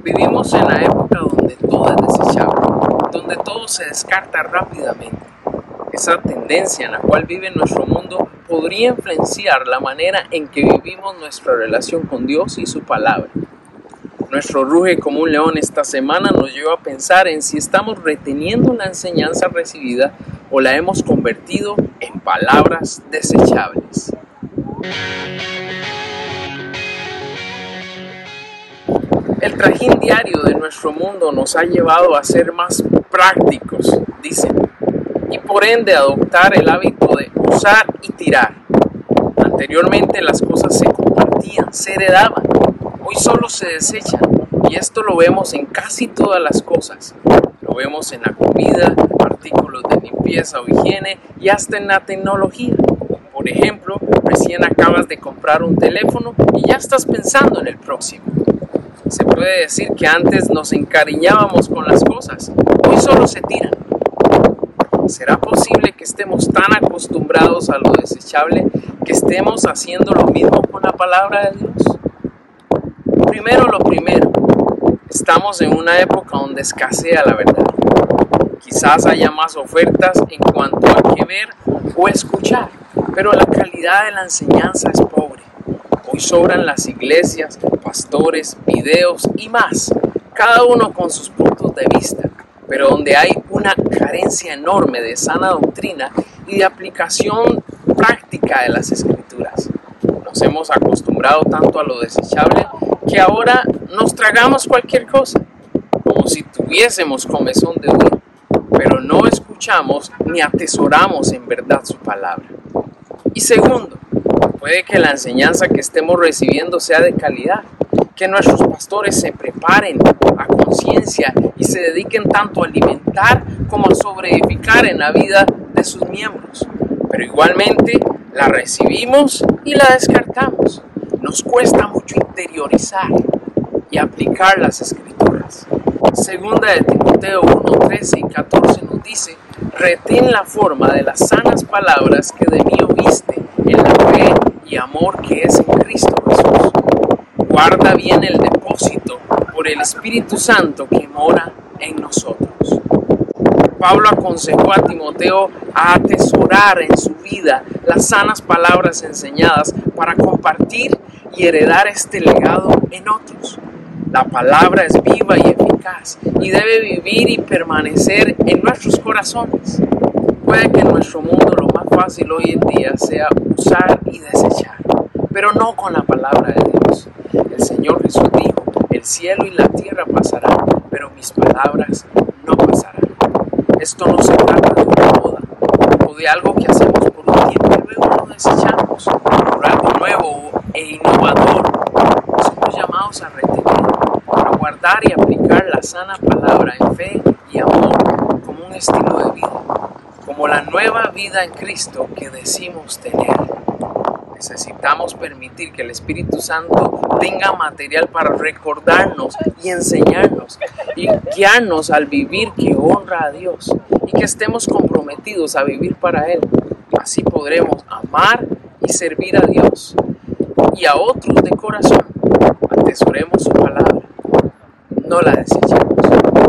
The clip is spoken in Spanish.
Vivimos en la época donde todo es desechable, donde todo se descarta rápidamente. Esa tendencia en la cual vive nuestro mundo podría influenciar la manera en que vivimos nuestra relación con Dios y su palabra. Nuestro ruge como un león esta semana nos lleva a pensar en si estamos reteniendo la enseñanza recibida o la hemos convertido en palabras desechables. El trajín diario de nuestro mundo nos ha llevado a ser más prácticos, dicen, y por ende adoptar el hábito de usar y tirar. Anteriormente las cosas se compartían, se heredaban, hoy solo se desechan, y esto lo vemos en casi todas las cosas. Lo vemos en la comida, artículos de limpieza o higiene y hasta en la tecnología. Por ejemplo, recién acabas de comprar un teléfono y ya estás pensando en el próximo. Se puede decir que antes nos encariñábamos con las cosas, hoy solo se tiran. ¿Será posible que estemos tan acostumbrados a lo desechable que estemos haciendo lo mismo con la palabra de Dios? Primero lo primero, estamos en una época donde escasea la verdad. Quizás haya más ofertas en cuanto a qué ver o escuchar, pero la calidad de la enseñanza es pobre. Hoy sobran las iglesias, pastores, videos y más, cada uno con sus puntos de vista, pero donde hay una carencia enorme de sana doctrina y de aplicación práctica de las escrituras. Nos hemos acostumbrado tanto a lo desechable que ahora nos tragamos cualquier cosa, como si tuviésemos comezón de uva, pero no escuchamos ni atesoramos en verdad su palabra. Y segundo, puede que la enseñanza que estemos recibiendo sea de calidad, que nuestros pastores se preparen a conciencia y se dediquen tanto a alimentar como a sobreedificar en la vida de sus miembros. Pero igualmente la recibimos y la descartamos. Nos cuesta mucho interiorizar y aplicar las escrituras. Segunda de Timoteo 1, 13 y 14 nos dice: retén la forma de las sanas palabras que de mí oíste en la fe y amor que es en Cristo Jesús. Guarda bien el depósito por el Espíritu Santo que mora en nosotros. Pablo aconsejó a Timoteo a atesorar en su vida las sanas palabras enseñadas para compartir y heredar este legado en otros. La palabra es viva y eficaz y debe vivir y permanecer en nuestros corazones. Puede que en nuestro mundo lo más fácil hoy en día sea usar y desechar, pero no con la palabra de Dios. El Señor Jesús dijo: el cielo y la tierra pasarán, pero mis palabras no pasarán. Esto no se trata de una moda o de algo que hacemos por un tiempo y luego lo desechamos. Por algo nuevo e innovador somos llamados a retener, a guardar y aplicar la sana palabra en fe y amor como un estilo de vida, como la nueva vida en Cristo que decimos tener. Necesitamos permitir que el Espíritu Santo tenga material para recordarnos y enseñarnos y guiarnos al vivir que honra a Dios y que estemos comprometidos a vivir para Él. Así podremos amar y servir a Dios y a otros de corazón. Atesoremos su palabra, no la desechemos.